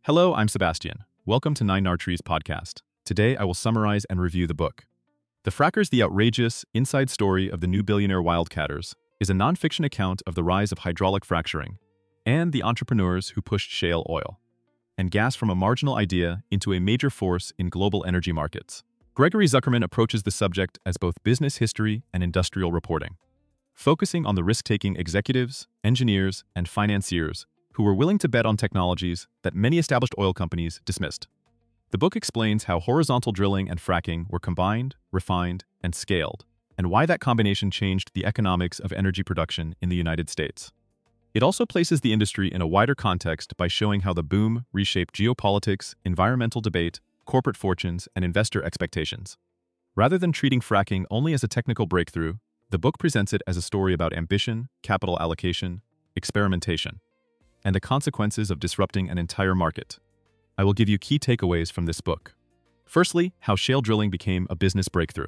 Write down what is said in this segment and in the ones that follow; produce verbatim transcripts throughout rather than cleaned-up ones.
Hello, I'm Sebastian. Welcome to Nine Trees podcast. Today, I will summarize and review the book. The Frackers, the Outrageous Inside Story of the New Billionaire Wildcatters is a nonfiction account of the rise of hydraulic fracturing and the entrepreneurs who pushed shale oil and gas from a marginal idea into a major force in global energy markets. Gregory Zuckerman approaches the subject as both business history and industrial reporting, focusing on the risk-taking executives, engineers, and financiers who were willing to bet on technologies that many established oil companies dismissed. The book explains how horizontal drilling and fracking were combined, refined, and scaled, and why that combination changed the economics of energy production in the United States. It also places the industry in a wider context by showing how the boom reshaped geopolitics, environmental debate, corporate fortunes, and investor expectations. Rather than treating fracking only as a technical breakthrough, the book presents it as a story about ambition, capital allocation, experimentation, and the consequences of disrupting an entire market. I will give you key takeaways from this book. Firstly, how shale drilling became a business breakthrough,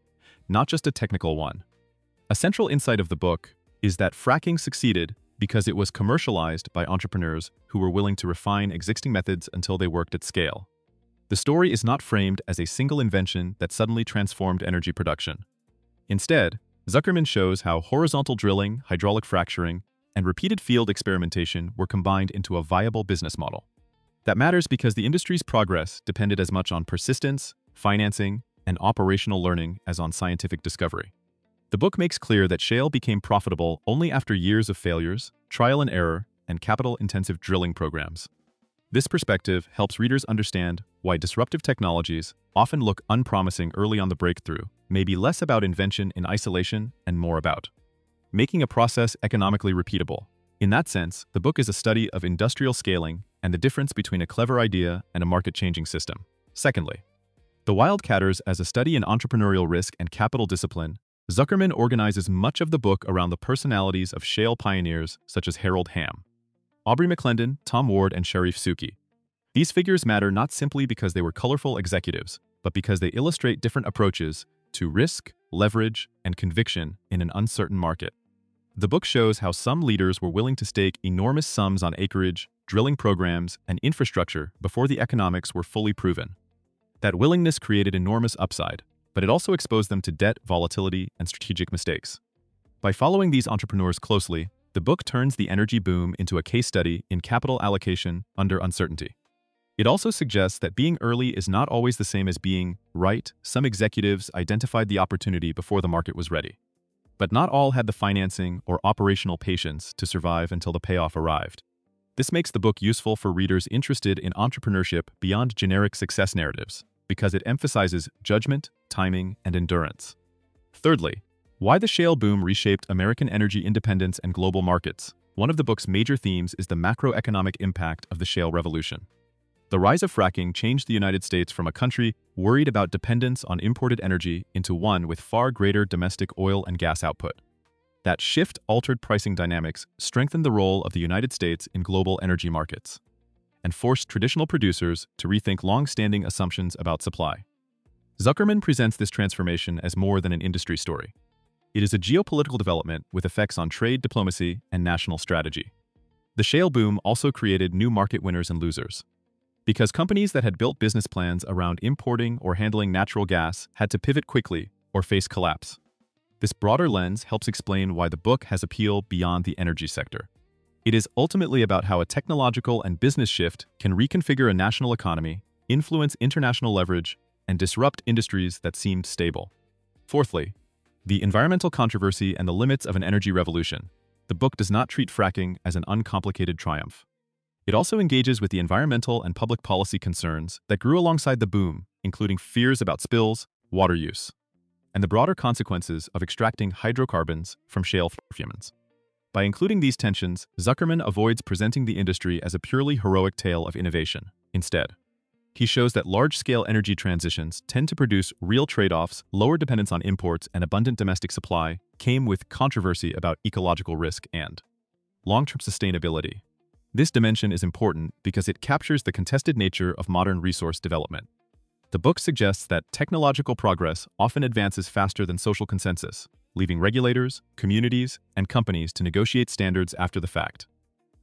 not just a technical one. A central insight of the book is that fracking succeeded because it was commercialized by entrepreneurs who were willing to refine existing methods until they worked at scale. The story is not framed as a single invention that suddenly transformed energy production. Instead, Zuckerman shows how horizontal drilling, hydraulic fracturing, and repeated field experimentation were combined into a viable business model. That matters because the industry's progress depended as much on persistence, financing, and operational learning as on scientific discovery. The book makes clear that shale became profitable only after years of failures, trial and error, and capital-intensive drilling programs. This perspective helps readers understand why disruptive technologies often look unpromising early on. The breakthrough may be less about invention in isolation and more about making a process economically repeatable. In that sense, the book is a study of industrial scaling and the difference between a clever idea and a market-changing system. Secondly, The Wildcatters as a study in entrepreneurial risk and capital discipline. Zuckerman organizes much of the book around the personalities of shale pioneers such as Harold Hamm, Aubrey McClendon, Tom Ward, and Sharif Suki. These figures matter not simply because they were colorful executives, but because they illustrate different approaches to risk, leverage, and conviction in an uncertain market. The book shows how some leaders were willing to stake enormous sums on acreage, drilling programs, and infrastructure before the economics were fully proven. That willingness created enormous upside, but it also exposed them to debt, volatility, and strategic mistakes. By following these entrepreneurs closely, the book turns the energy boom into a case study in capital allocation under uncertainty. It also suggests that being early is not always the same as being right. Some executives identified the opportunity before the market was ready, but not all had the financing or operational patience to survive until the payoff arrived. This makes the book useful for readers interested in entrepreneurship beyond generic success narratives, because it emphasizes judgment, timing, and endurance. Thirdly, why the shale boom reshaped American energy independence and global markets. One of the book's major themes is the macroeconomic impact of the shale revolution. The rise of fracking changed the United States from a country worried about dependence on imported energy into one with far greater domestic oil and gas output. That shift altered pricing dynamics, strengthened the role of the United States in global energy markets, and forced traditional producers to rethink long-standing assumptions about supply. Zuckerman presents this transformation as more than an industry story. It is a geopolitical development with effects on trade diplomacy and national strategy. The shale boom also created new market winners and losers, because companies that had built business plans around importing or handling natural gas had to pivot quickly or face collapse. This broader lens helps explain why the book has appeal beyond the energy sector. It is ultimately about how a technological and business shift can reconfigure a national economy, influence international leverage, and disrupt industries that seemed stable. Fourthly, the environmental controversy and the limits of an energy revolution. The book does not treat fracking as an uncomplicated triumph. It also engages with the environmental and public policy concerns that grew alongside the boom, including fears about spills, water use, and the broader consequences of extracting hydrocarbons from shale fractions. By including these tensions, Zuckerman avoids presenting the industry as a purely heroic tale of innovation. Instead, he shows that large-scale energy transitions tend to produce real trade-offs. Lower dependence on imports and abundant domestic supply came with controversy about ecological risk and long-term sustainability. This dimension is important because it captures the contested nature of modern resource development. The book suggests that technological progress often advances faster than social consensus, leaving regulators, communities, and companies to negotiate standards after the fact.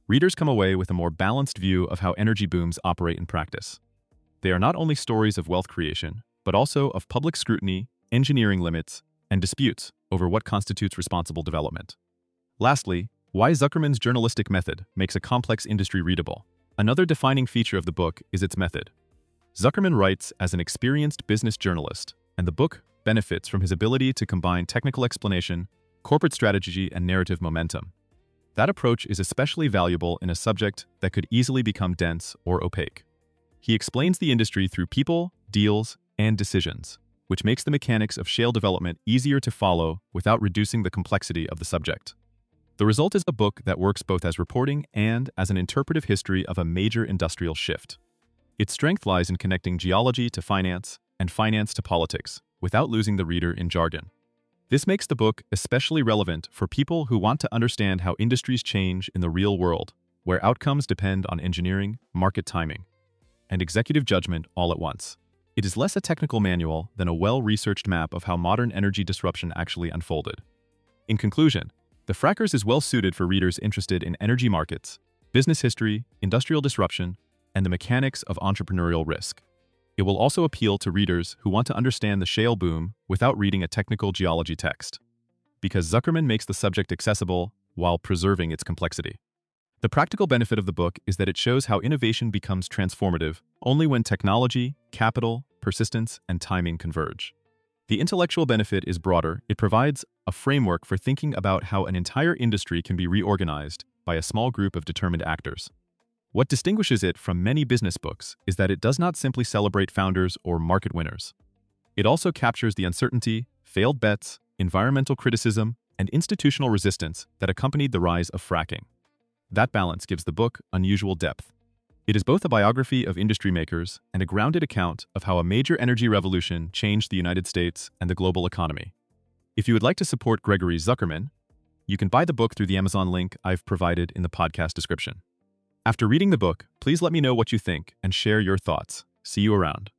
readers come away with a more balanced view of how energy booms operate in practice. They are not only stories of wealth creation, but also of public scrutiny, engineering limits, and disputes over what constitutes responsible development. Lastly, why Zuckerman's journalistic method makes a complex industry readable. Another defining feature of the book is its method. Zuckerman writes as an experienced business journalist, and the book benefits from his ability to combine technical explanation, corporate strategy, and narrative momentum. That approach is especially valuable in a subject that could easily become dense or opaque. He explains the industry through people, deals, and decisions, which makes the mechanics of shale development easier to follow without reducing the complexity of the subject. The result is a book that works both as reporting and as an interpretive history of a major industrial shift. Its strength lies in connecting geology to finance and finance to politics, without losing the reader in jargon. This makes the book especially relevant for people who want to understand how industries change in the real world, where outcomes depend on engineering, market timing, and executive judgment all at once. It is less a technical manual than a well-researched map of how modern energy disruption actually unfolded. In conclusion, The Frackers is well suited for readers interested in energy markets, business history, industrial disruption, and the mechanics of entrepreneurial risk. It will also appeal to readers who want to understand the shale boom without reading a technical geology text, because Zuckerman makes the subject accessible while preserving its complexity. The practical benefit of the book is that it shows how innovation becomes transformative only when technology, capital, persistence, and timing converge. The intellectual benefit is broader. It provides a framework for thinking about how an entire industry can be reorganized by a small group of determined actors. What distinguishes it from many business books is that it does not simply celebrate founders or market winners. It also captures the uncertainty, failed bets, environmental criticism, and institutional resistance that accompanied the rise of fracking. That balance gives the book unusual depth. It is both a biography of industry makers and a grounded account of how a major energy revolution changed the United States and the global economy. If you would like to support Gregory Zuckerman, you can buy the book through the Amazon link I've provided in the podcast description. After reading the book, please let me know what you think and share your thoughts. See you around.